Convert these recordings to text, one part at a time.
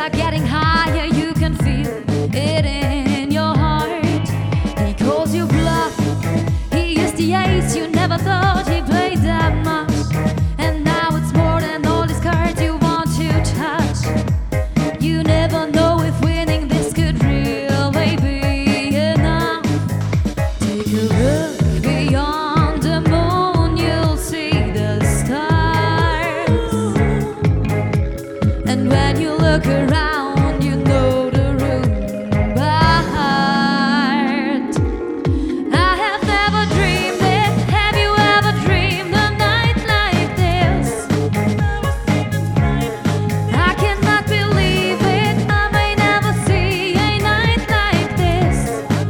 start getting higher, you can feel it in your heart. He calls you bluff, he is the ace you never thought he played that much. And now it's more than all these cards you want to touch. You never know if winning this could really be enough. Take a look beyond the moon, you'll see the stars. And when you look around, you know the room by heart. I have never dreamed it. Have you ever dreamed a night like this? I cannot believe it. I may never see a night like this.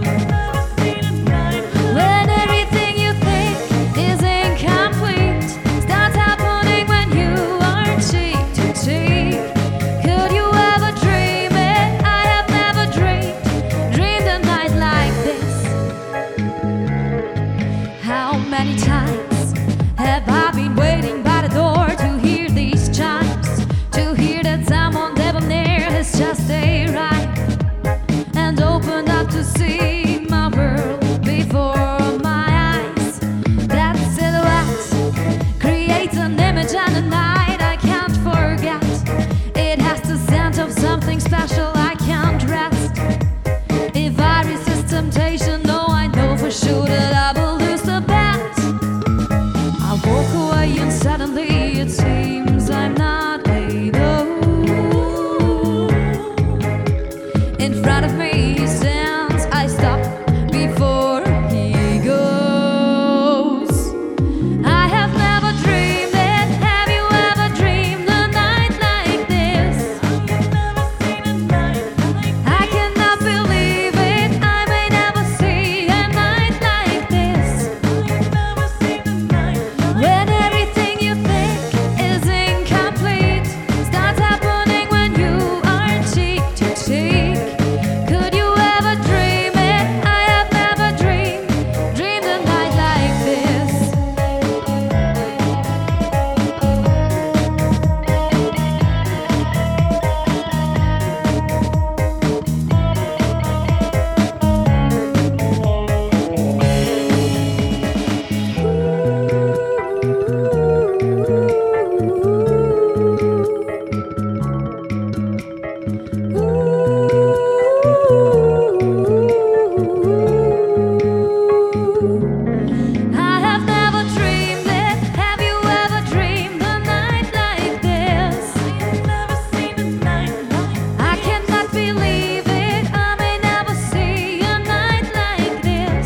When everything you think is incomplete starts happening when you are cheek to cheek. Could you ever dream it? I have never dreamed a night like this. How many times have I been waiting by the door to hear these chimes, to hear that someone debonair has just arrived and opened up to see my world before my eyes. That silhouette creates an image and a night I can't forget. It has the scent of something special I can't rest. If I resist temptation, no, I know for sure that I will lose the bet. I walk away and suddenly it seems I'm not able. In front of me he stands, I stop before he goes. I have never dreamed it. Have you ever dreamed a night like this? I cannot believe it. I may never see a night like this. When everything you think is incomplete starts happening when you are cheek to cheek. Could you ever dream it? I have never dreamed a night like this. I have never dreamed it. Have you ever dreamed a night like this? I cannot believe it. I may never see a night like this.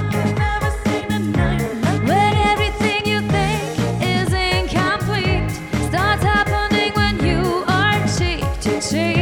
When everything you think is incomplete starts happening when you are cheek to cheek.